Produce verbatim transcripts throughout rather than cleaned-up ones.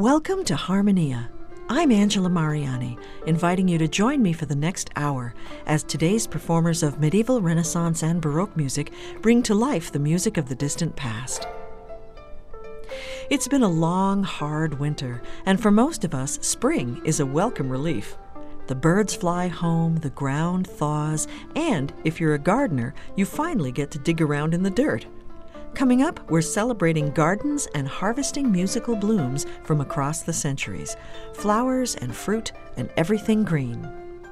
Welcome to Harmonia. I'm Angela Mariani, inviting you to join me for the next hour as today's performers of medieval, Renaissance, and Baroque music bring to life the music of the distant past. It's been a long, hard winter, and for most of us, spring is a welcome relief. The birds fly home, the ground thaws, and if you're a gardener, you finally get to dig around in the dirt. Coming up, we're celebrating gardens and harvesting musical blooms from across the centuries, flowers and fruit and everything green.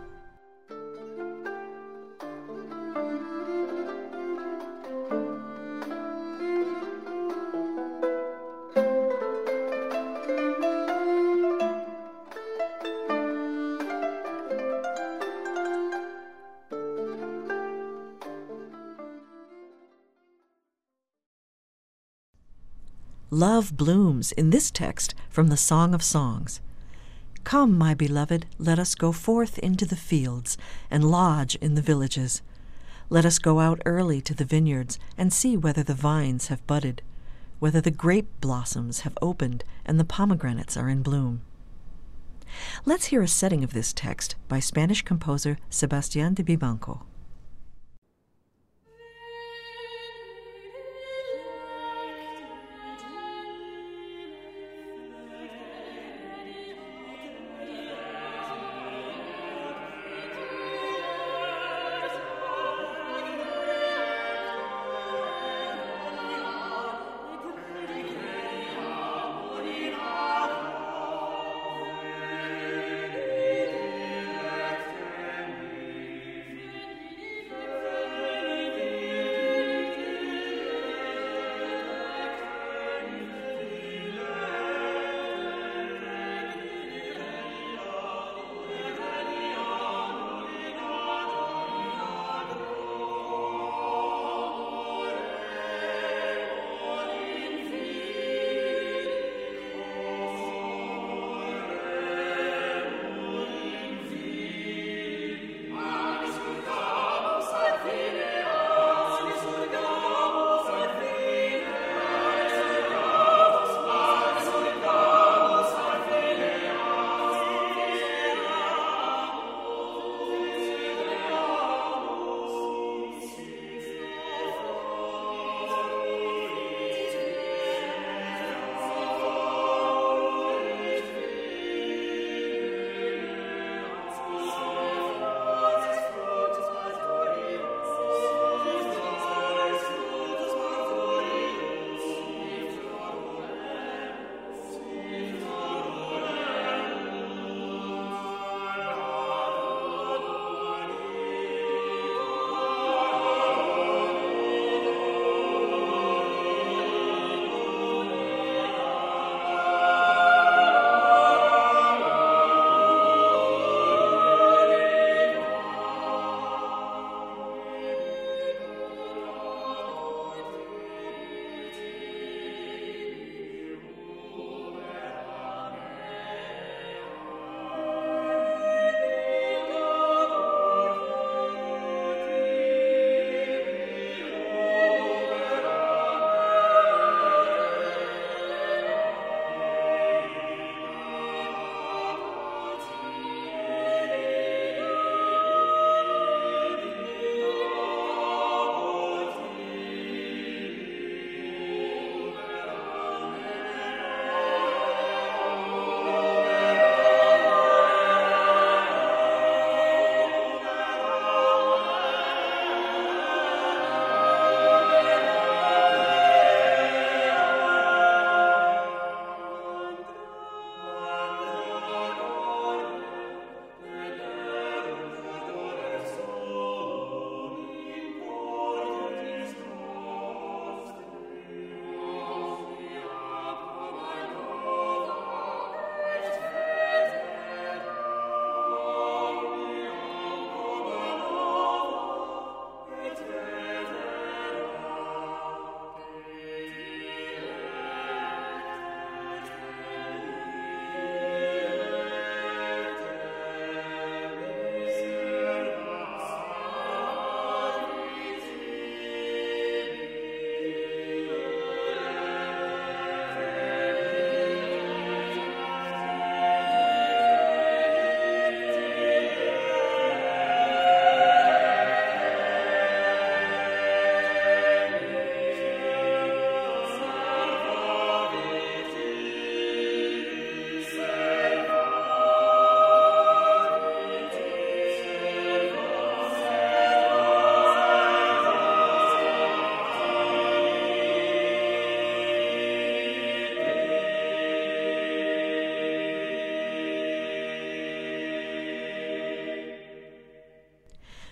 Love blooms in this text from the Song of Songs. Come, my beloved, let us go forth into the fields and lodge in the villages. Let us go out early to the vineyards and see whether the vines have budded, whether the grape blossoms have opened and the pomegranates are in bloom. Let's hear a setting of this text by Spanish composer Sebastián de Vivanco.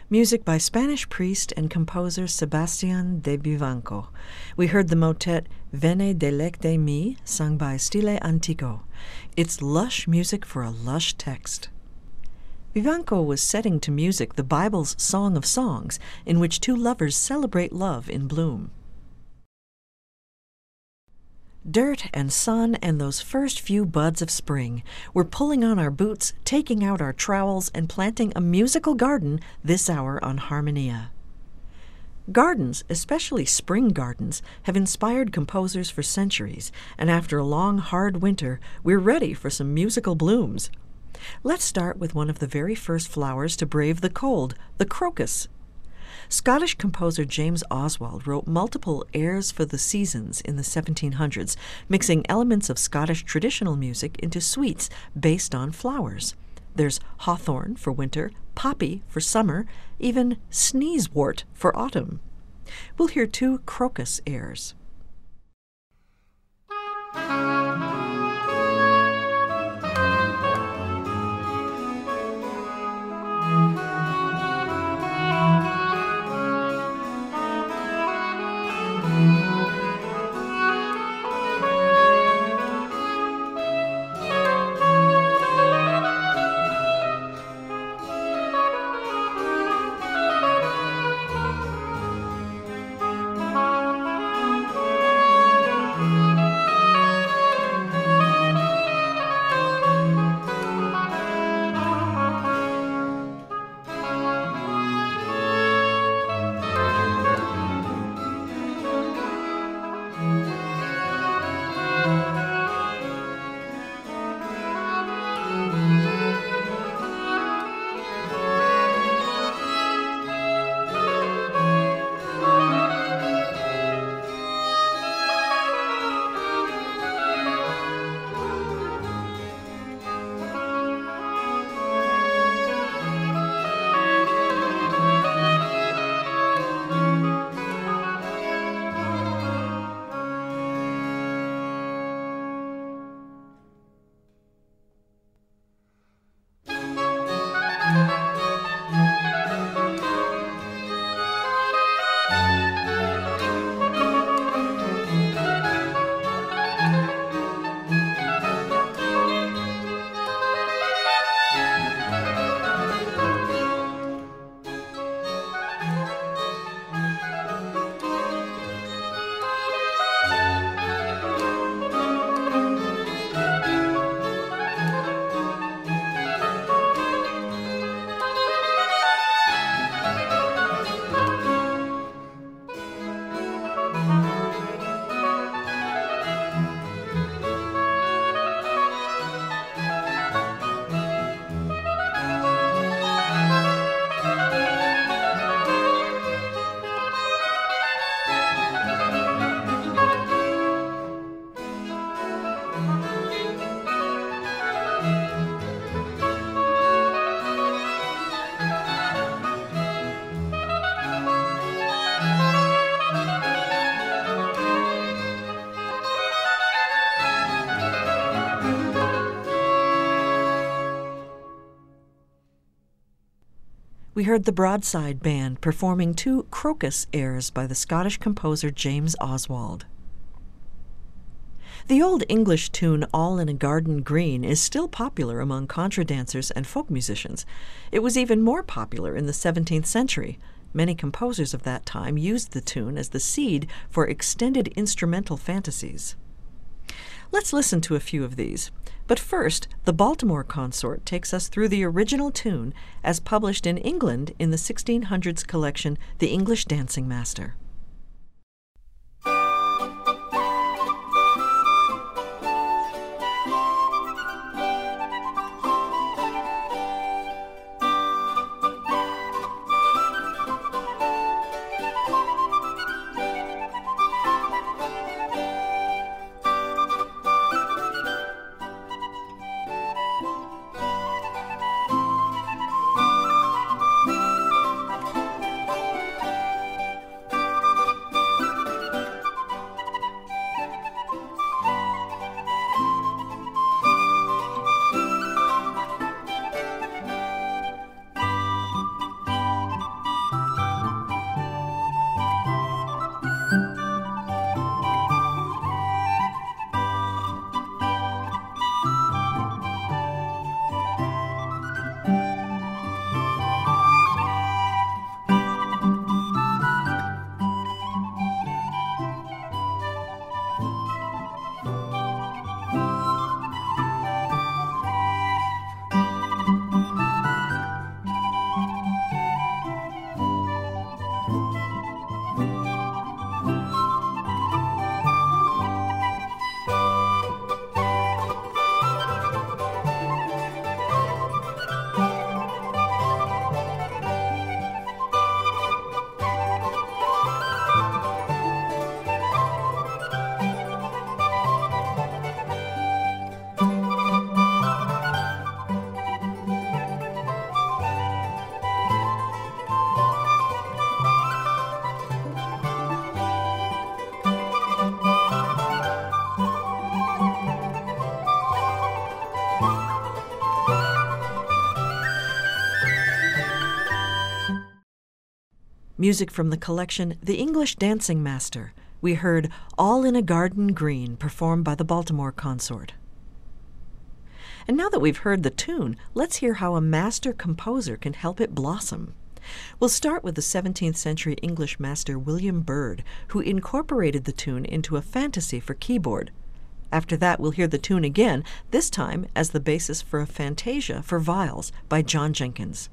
music by Spanish priest and composer Sebastián de Vivanco. We heard the motet Vene Delecte Mi, sung by Stile Antico. It's lush music for a lush text. Vivanco was setting to music the Bible's Song of Songs, in which two lovers celebrate love in bloom. Dirt and sun and those first few buds of spring. We're pulling on our boots, taking out our trowels, and planting a musical garden this hour on Harmonia. Gardens, especially spring gardens, have inspired composers for centuries, and after a long, hard winter, we're ready for some musical blooms. Let's start with one of the very first flowers to brave the cold, the crocus. Scottish composer James Oswald wrote multiple airs for the seasons in the seventeen hundreds, mixing elements of Scottish traditional music into suites based on flowers. There's hawthorn for winter, poppy for summer, even sneezewort for autumn. We'll hear two crocus airs. We heard the Broadside Band performing two crocus airs by the Scottish composer James Oswald. The Old English tune All in a Garden Green is still popular among contra dancers and folk musicians. It was even more popular in the seventeenth century. Many composers of that time used the tune as the seed for extended instrumental fantasies. Let's listen to a few of these. But first, the Baltimore Consort takes us through the original tune as published in England in the sixteen hundreds collection, The English Dancing Master. Music from the collection The English Dancing Master. We heard All in a Garden Green, performed by the Baltimore Consort. And now that we've heard the tune, let's hear how a master composer can help it blossom. We'll start with the seventeenth century English master William Byrd, who incorporated the tune into a fantasy for keyboard. After that, we'll hear the tune again, this time as the basis for a fantasia for viols by John Jenkins.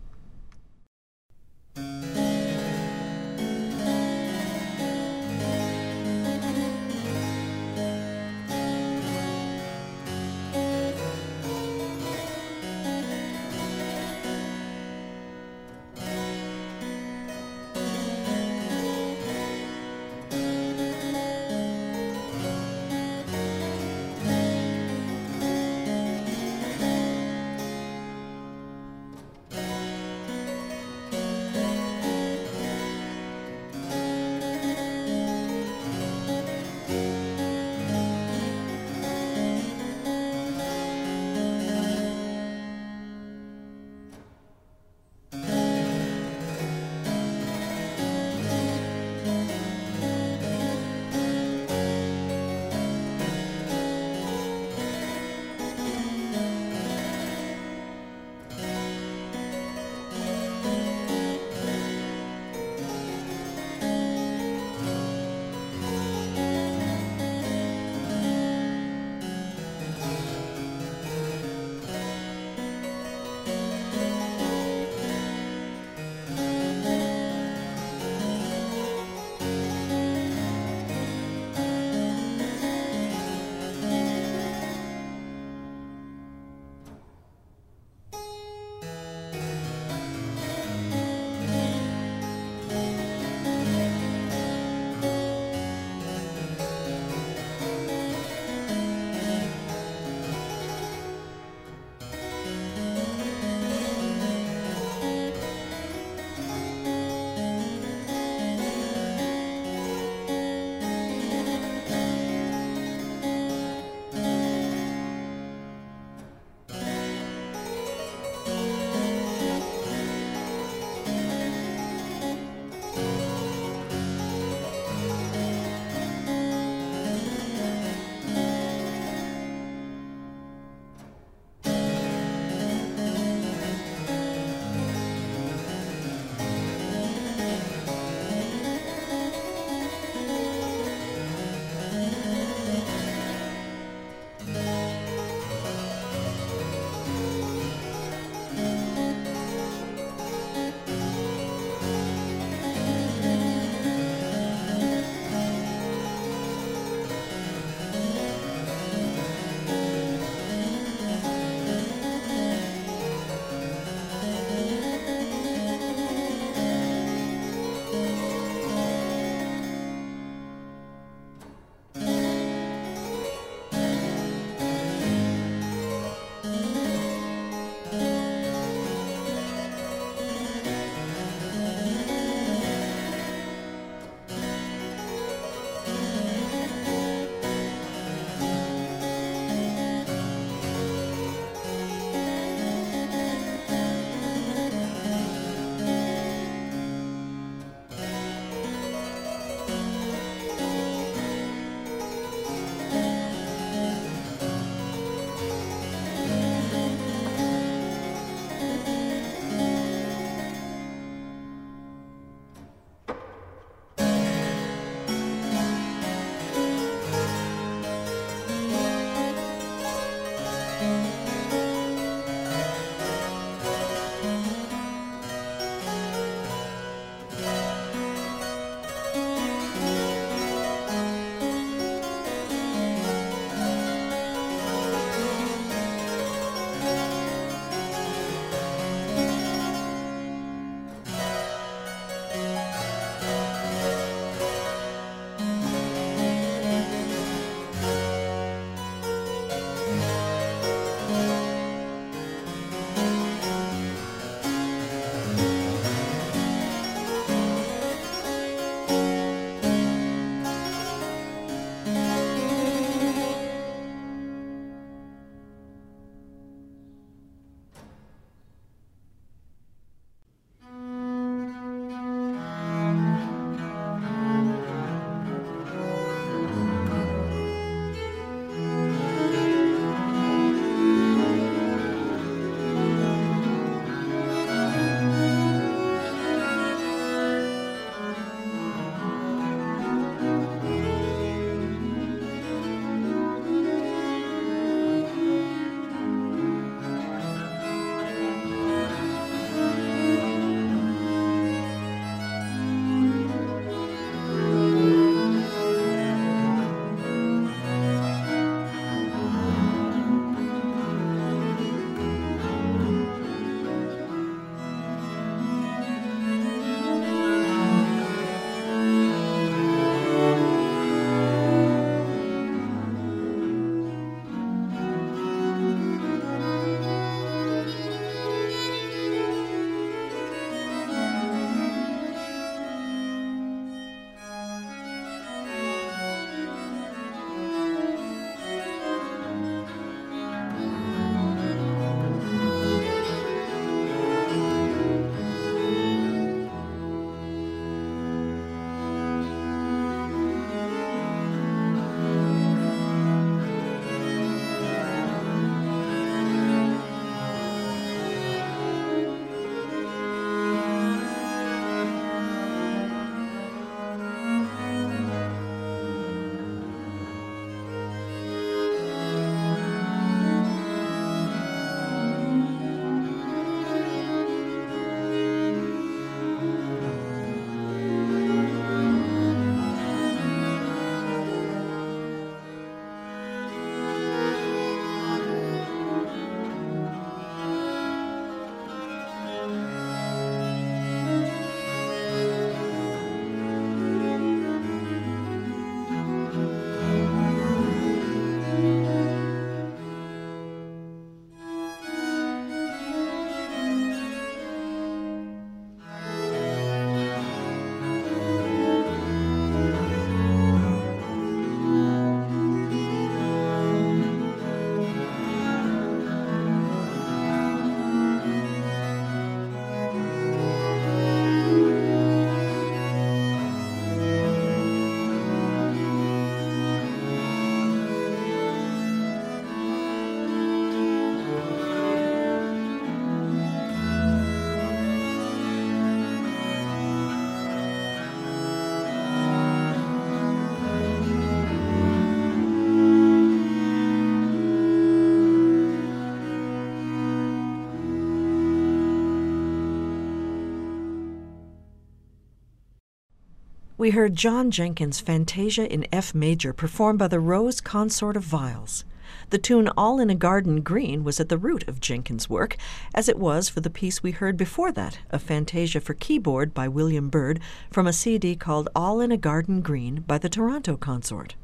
we heard John Jenkins' Fantasia in F major performed by the Rose Consort of Viols. The tune All in a Garden Green was at the root of Jenkins' work, as it was for the piece we heard before that, a Fantasia for keyboard by William Byrd from a C D called All in a Garden Green by the Toronto Consort.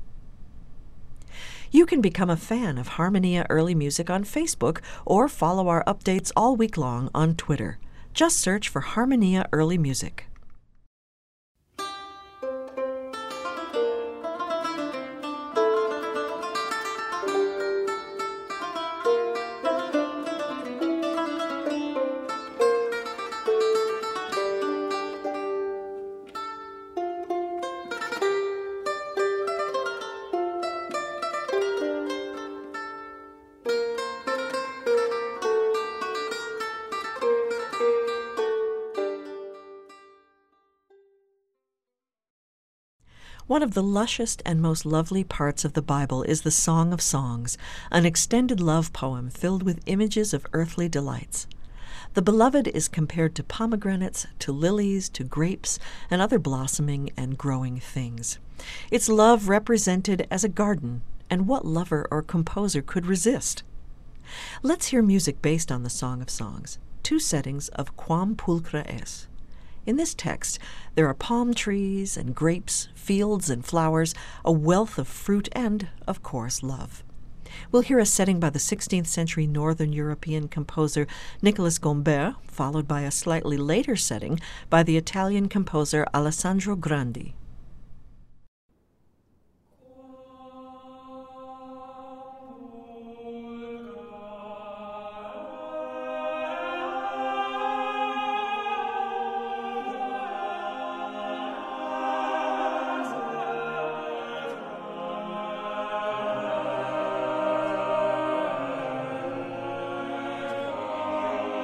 You can become a fan of Harmonia Early Music on Facebook or follow our updates all week long on Twitter. Just search for Harmonia Early Music. One of the lushest and most lovely parts of the Bible is the Song of Songs, an extended love poem filled with images of earthly delights. The beloved is compared to pomegranates, to lilies, to grapes, and other blossoming and growing things. Its love represented as a garden, and what lover or composer could resist? Let's hear music based on the Song of Songs, two settings of Quam Pulchra Es. In this text, there are palm trees and grapes, fields and flowers, a wealth of fruit and, of course, love. We'll hear a setting by the sixteenth century Northern European composer Nicolas Gombert, followed by a slightly later setting by the Italian composer Alessandro Grandi.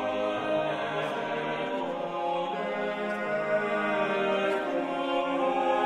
Amen.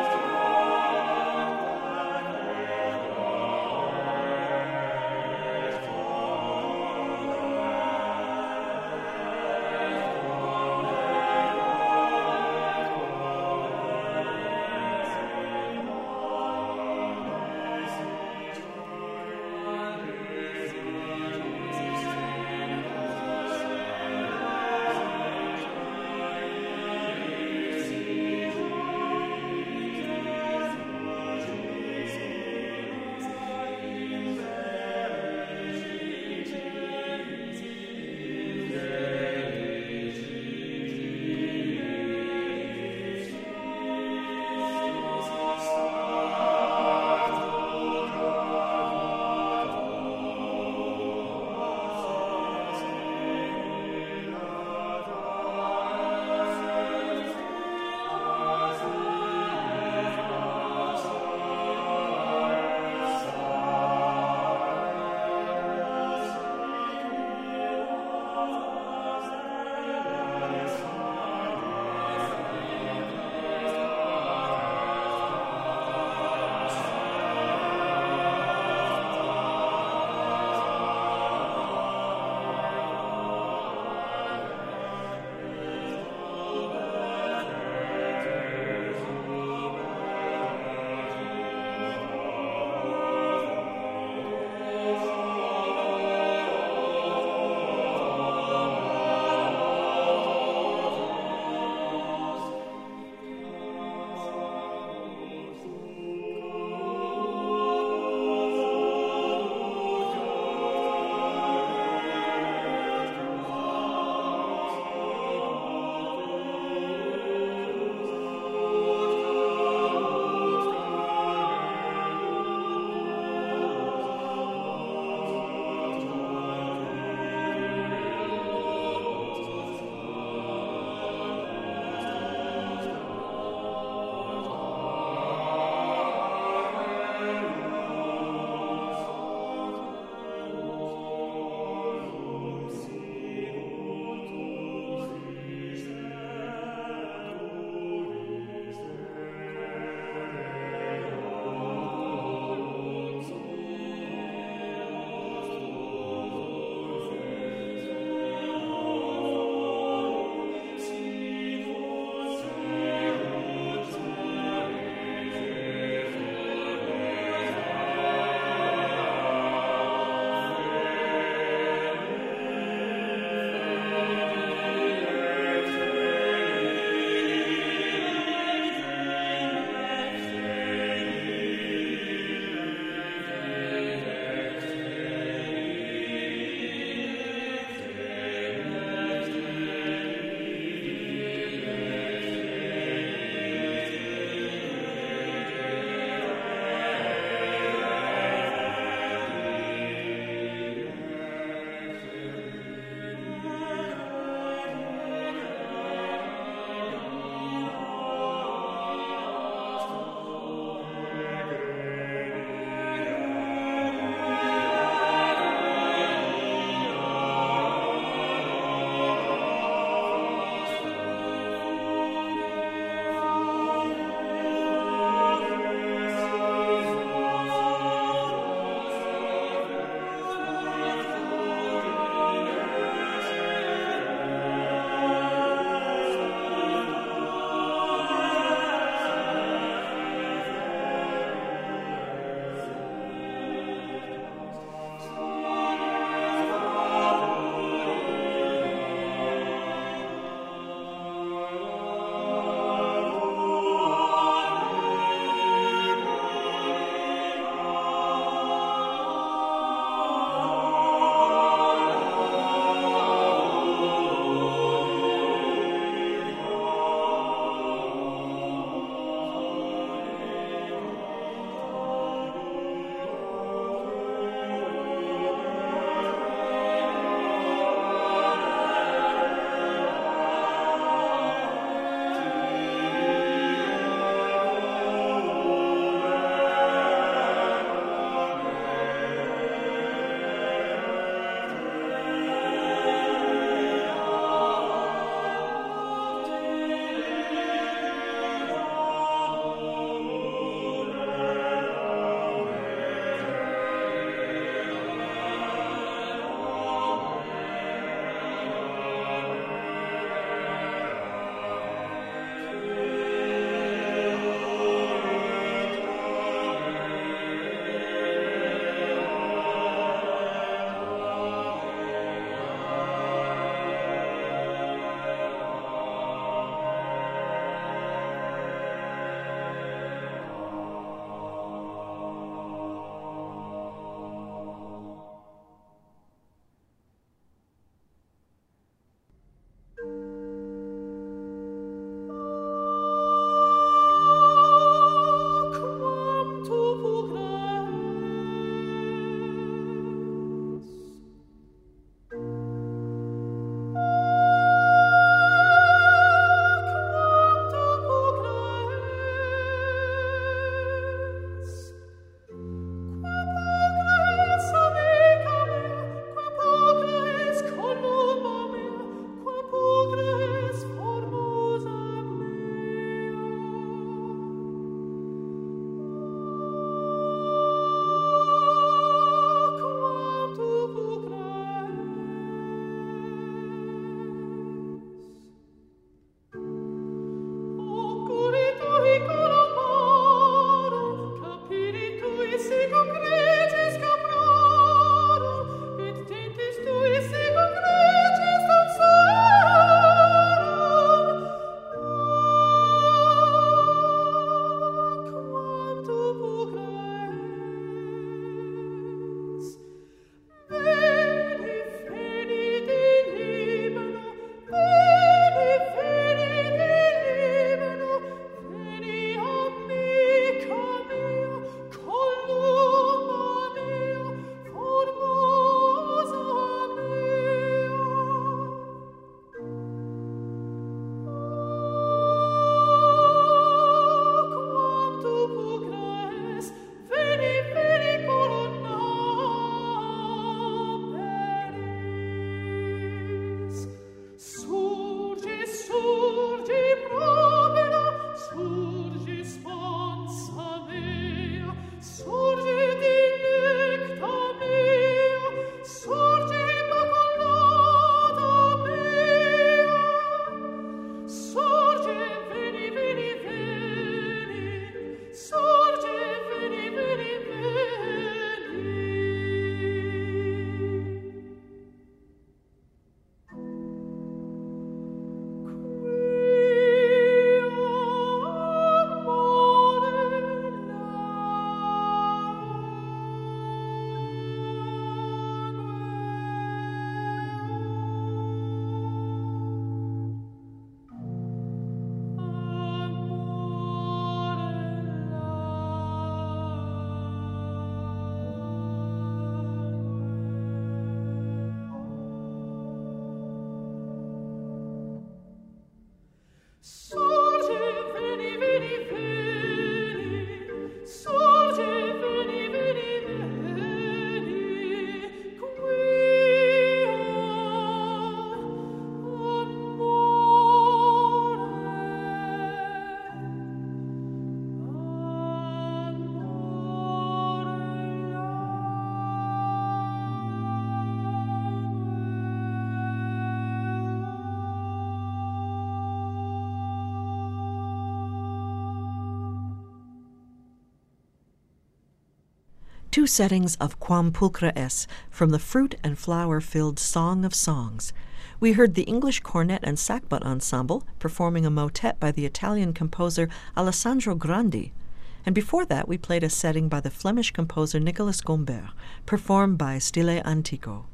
Two settings of Quam Pulchra Es from the fruit and flower-filled Song of Songs. We heard the English Cornet and Sackbut Ensemble performing a motet by the Italian composer Alessandro Grandi. And before that, we played a setting by the Flemish composer Nicolas Gombert, performed by Stile Antico.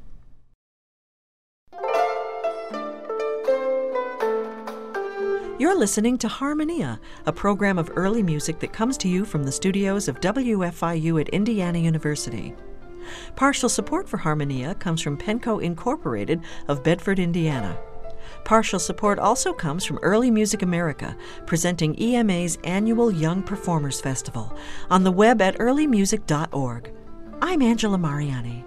You're listening to Harmonia, a program of early music that comes to you from the studios of W F I U at Indiana University. Partial support for Harmonia comes from Penco Incorporated of Bedford, Indiana. Partial support also comes from Early Music America, presenting E M A's annual Young Performers Festival, on the web at early music dot org. I'm Angela Mariani.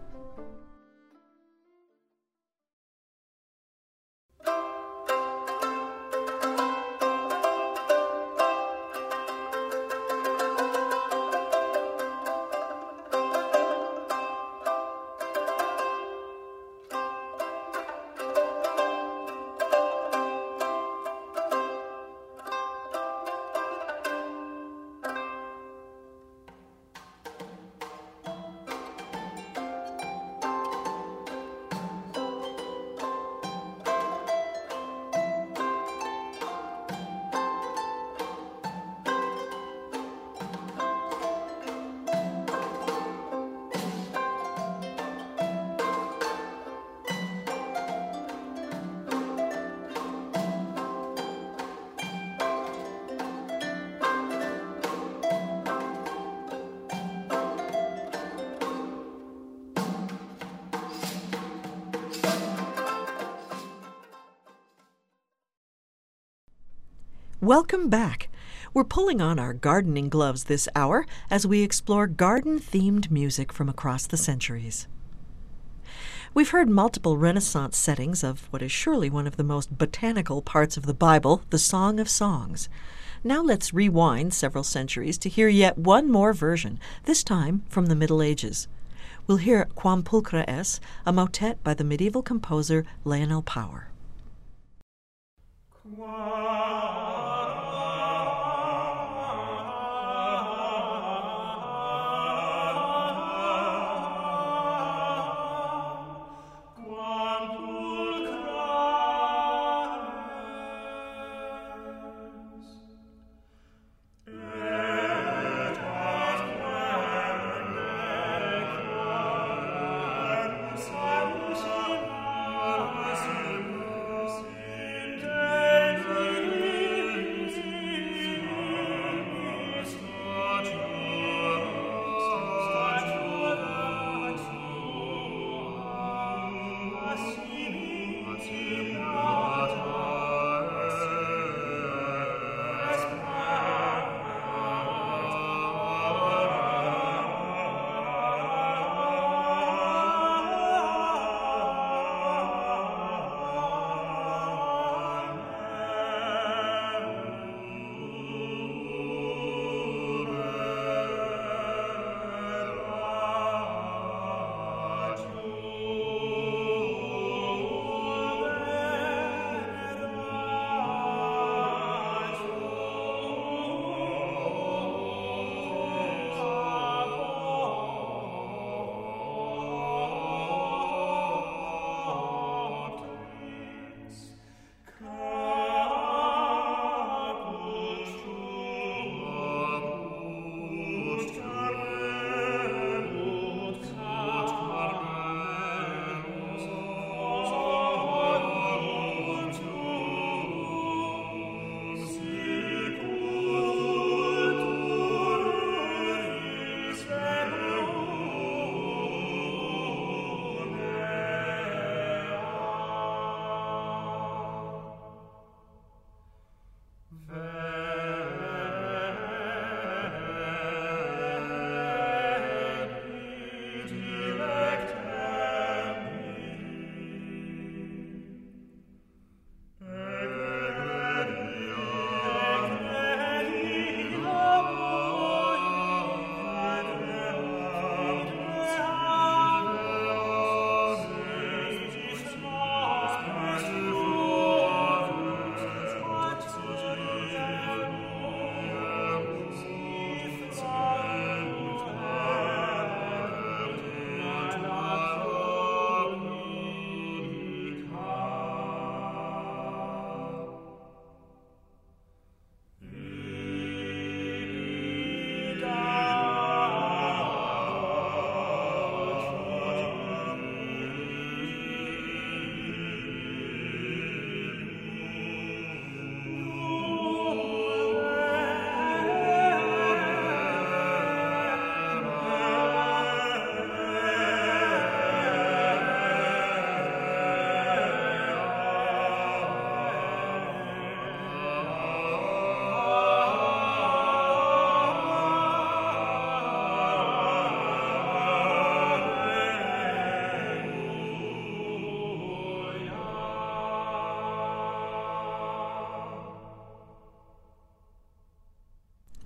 Welcome back. We're pulling on our gardening gloves this hour as we explore garden-themed music from across the centuries. We've heard multiple Renaissance settings of what is surely one of the most botanical parts of the Bible, the Song of Songs. Now let's rewind several centuries to hear yet one more version, this time from the Middle Ages. We'll hear Quam Pulchra Es, a motet by the medieval composer Lionel Power. Quam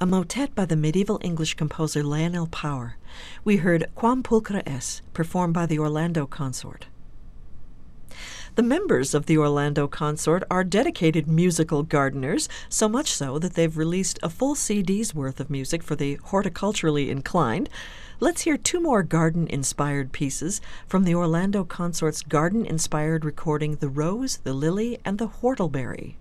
a motet by the medieval English composer Lionel Power. We heard Quam Pulchra Es, performed by the Orlando Consort. The members of the Orlando Consort are dedicated musical gardeners, so much so that they've released a full C D's worth of music for the horticulturally inclined. Let's hear two more garden-inspired pieces from the Orlando Consort's garden-inspired recording The Rose, the Lily, and the Whortleberry.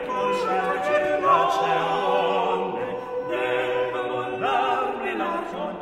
Con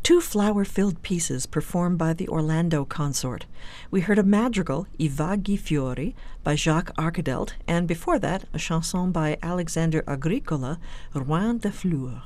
two flower-filled pieces performed by the Orlando Consort. We heard a madrigal, I Vaghi Fiori, by Jacques Arcadelt, and before that, a chanson by Alexandre Agricola, Rouen de Fleurs.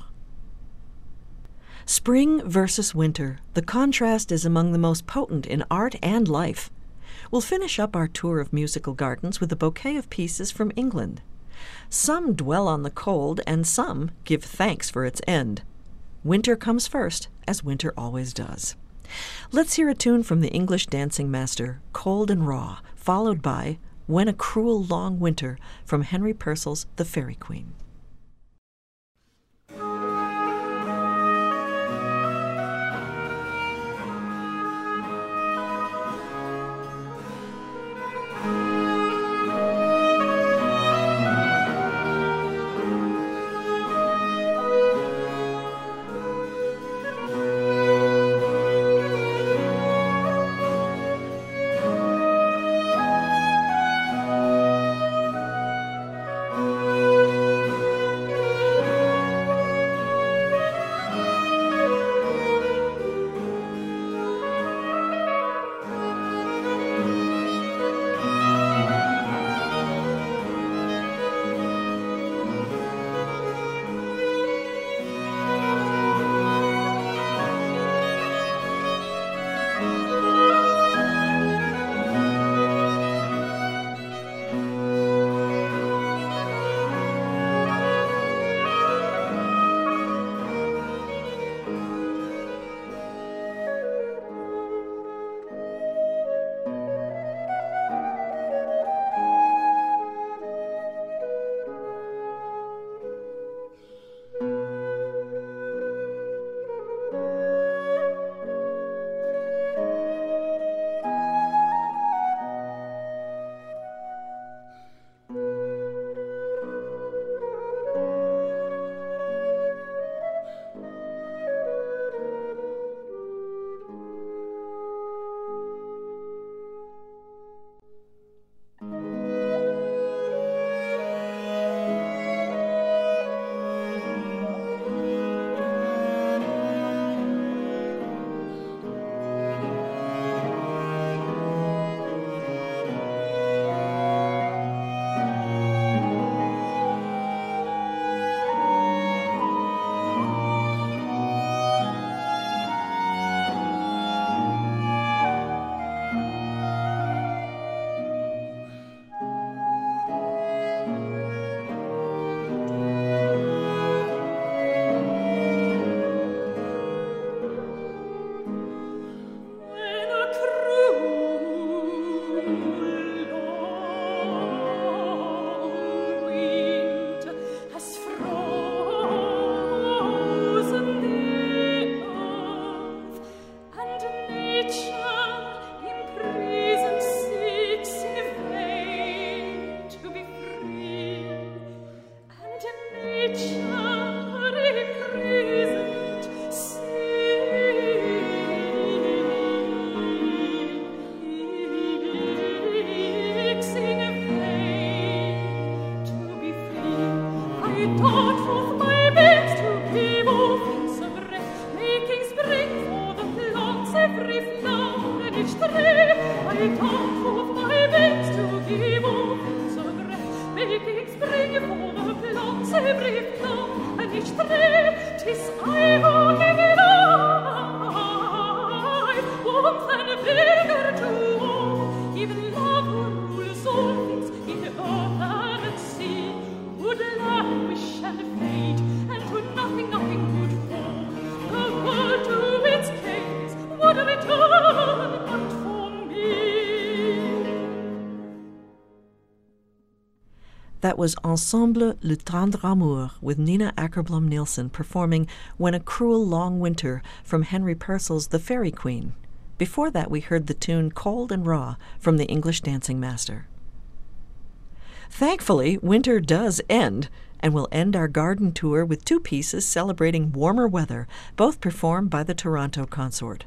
Spring versus winter, the contrast is among the most potent in art and life. We'll finish up our tour of musical gardens with a bouquet of pieces from England. Some dwell on the cold, and some give thanks for its end. Winter comes first, as winter always does. Let's hear a tune from the English dancing master, Cold and Raw, followed by When a Cruel Long Winter from Henry Purcell's The Fairy Queen. That was Ensemble Le Tendre Amour with Nina Ackerblom-Nielsen performing When a Cruel Long Winter from Henry Purcell's The Fairy Queen. Before that we heard the tune Cold and Raw from the English dancing master. Thankfully, winter does end, and we'll end our garden tour with two pieces celebrating warmer weather, both performed by the Toronto Consort.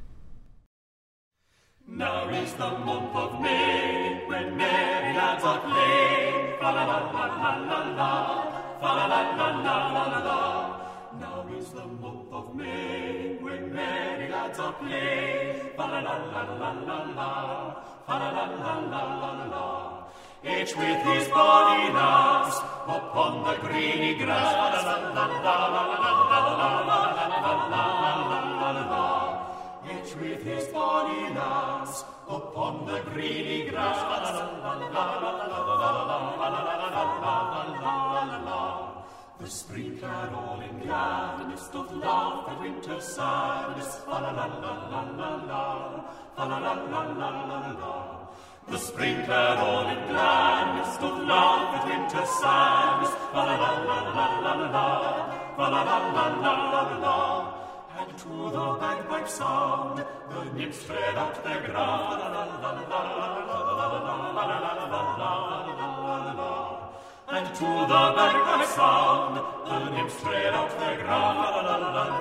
Now is the month of May, when merry lads are playing. Fa la la la la la la, fa la la la la la la. Now is the month of May, when merry lads are playing, fa la la la la la la, fa la la la la la la. Each with his body lads upon the greeny grass, fa la la la la la la la la la la la. Each with his body lads upon the greeny grass, fa la la la la la la la. The spring clad all in gladness doth laugh at winter's sadness, fa la la la la la la, fa la la la la la la. The spring clad all in gladness doth laugh at winter's sadness, fa la la la la la la, fa la la la la la la. And to the bagpipe sound the nymphs spread out their ground, fa la la la la la la la la la. And to the bagpipe sound the nymphs spread out their ground, la la la la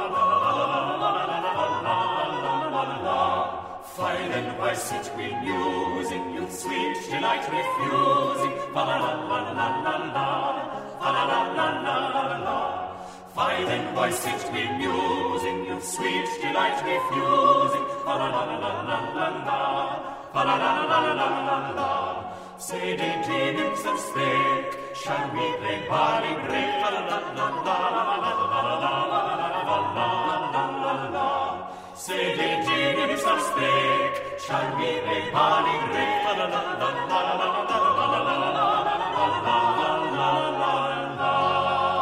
la la la. Fine and wise sit we musing, youth sweet delight refusing, fa la la la la la la, fa la la la la la la. Fine and wise sit we musing, youth sweet delight refusing, fa la la la la la la, fa la la la la la la. Say dainty nymphs and spake, shall we play barley break, fa la la la la la la la la la la. Say dainty nymphs and spake, shall we play barley break, fa la la la la la la la la la la.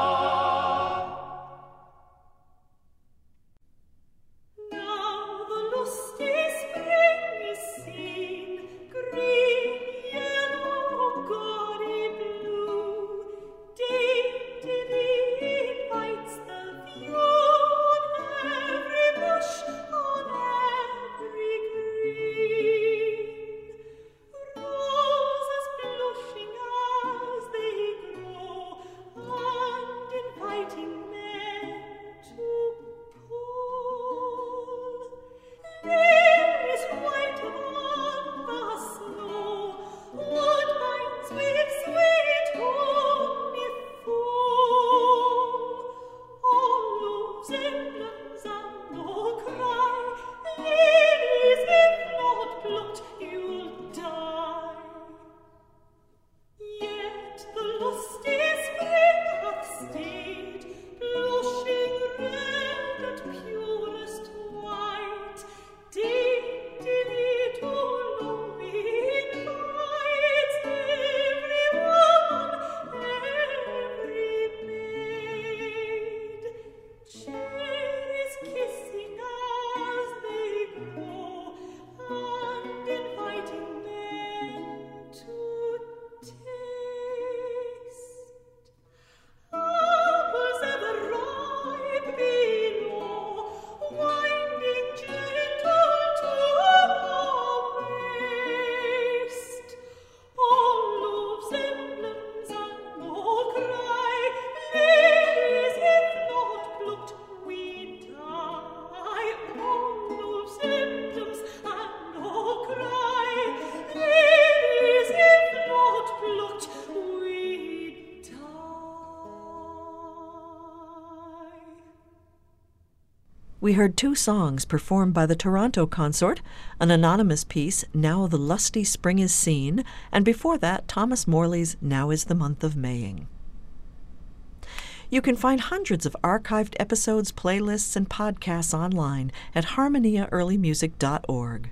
Now the lusty spring is seen, green, yellow, gaudy blue, daintily invites the view on every bush, on every green. Roses blushing as they grow, and inviting men to pull. Lilies white upon the snow, woodbines with sweet honey full. All love's emblems and no cry, lilies if not plucked you'll die. Yet the lusty spring hath stayed, blushing red and purest white, daintily to love invites every woman, every maid. Cherries kissing as they grow, and inviting men to taste. Apples ever ripe below, winding gentle to the waist. All love's emblems and no cry, lilies if not plucked we die. All love's emblems and no cry, lilies if not plucked we die. We heard two songs performed by the Toronto Consort, an anonymous piece, Now the Lusty Spring is Seen, and before that, Thomas Morley's Now is the Month of Maying. You can find hundreds of archived episodes, playlists, and podcasts online at harmonia early music dot org.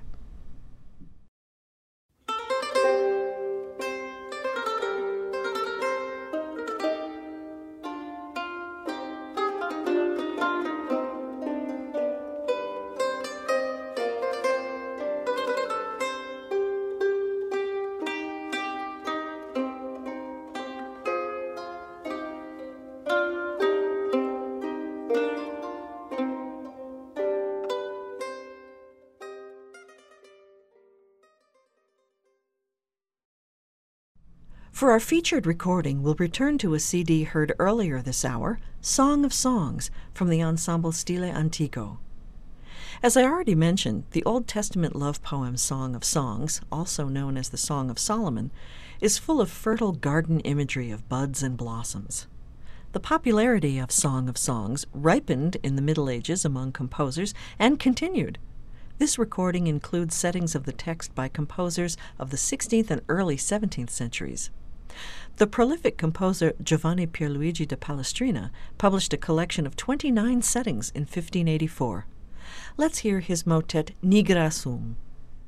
For our featured recording, we'll return to a C D heard earlier this hour, Song of Songs, from the ensemble Stile Antico. As I already mentioned, the Old Testament love poem Song of Songs, also known as the Song of Solomon, is full of fertile garden imagery of buds and blossoms. The popularity of Song of Songs ripened in the Middle Ages among composers and continued. This recording includes settings of the text by composers of the sixteenth and early seventeenth centuries. The prolific composer Giovanni Pierluigi da Palestrina published a collection of twenty-nine settings in fifteen eighty-four. Let's hear his motet Nigra Sum.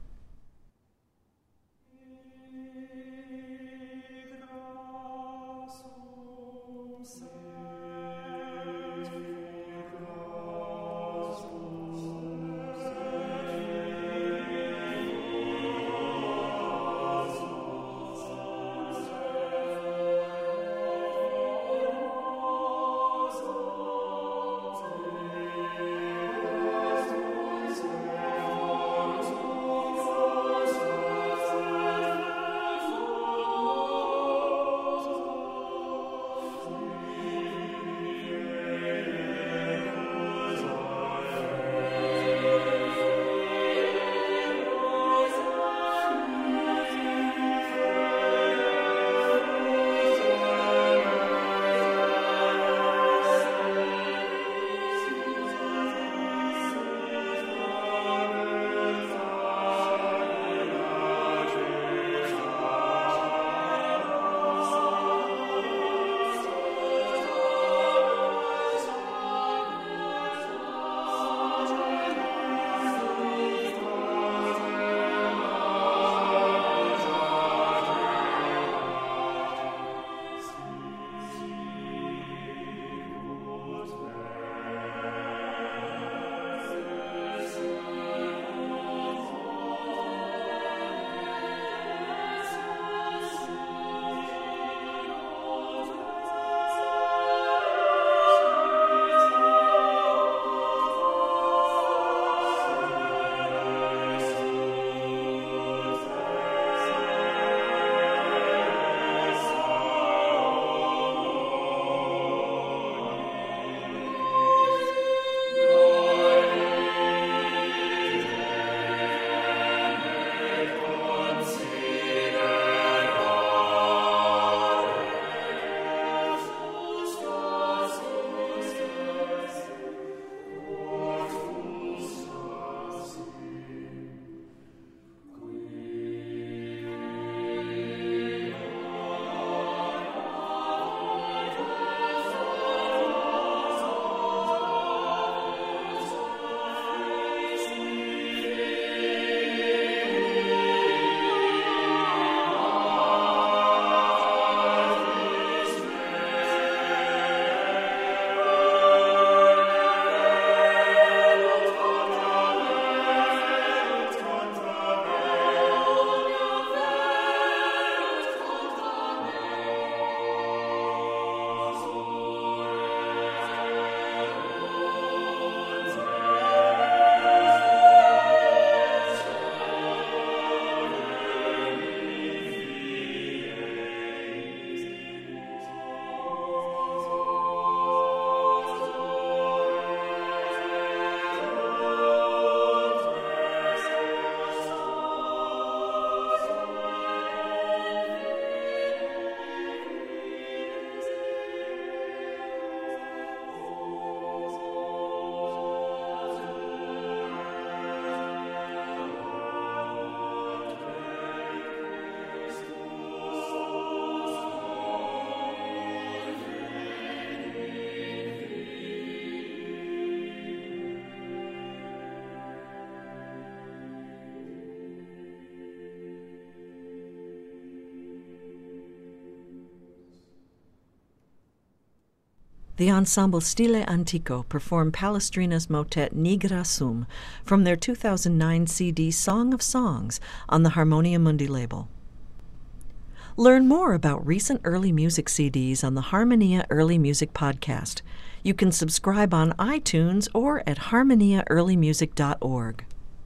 The ensemble Stile Antico performed Palestrina's motet Nigra Sum from their two thousand nine C D Song of Songs on the Harmonia Mundi label. Learn more about recent early music C Ds on the Harmonia Early Music podcast. You can subscribe on iTunes or at harmonia early music dot org.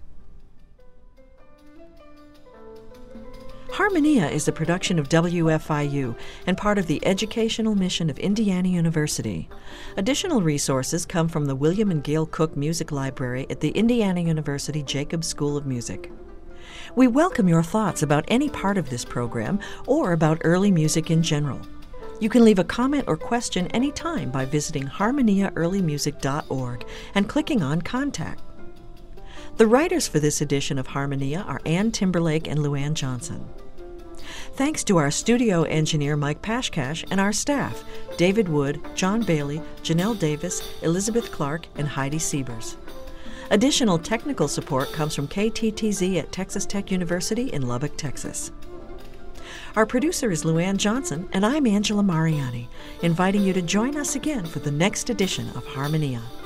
Harmonia is a production of W F I U and part of the educational mission of Indiana University. Additional resources come from the William and Gail Cook Music Library at the Indiana University Jacobs School of Music. We welcome your thoughts about any part of this program or about early music in general. You can leave a comment or question anytime by visiting harmonia early music dot org and clicking on Contact. The writers for this edition of Harmonia are Ann Timberlake and Luann Johnson. Thanks to our studio engineer Mike Pashkash and our staff, David Wood, John Bailey, Janelle Davis, Elizabeth Clark, and Heidi Siebers. Additional technical support comes from K T T Z at Texas Tech University in Lubbock, Texas. Our producer is Luann Johnson, and I'm Angela Mariani, inviting you to join us again for the next edition of Harmonia.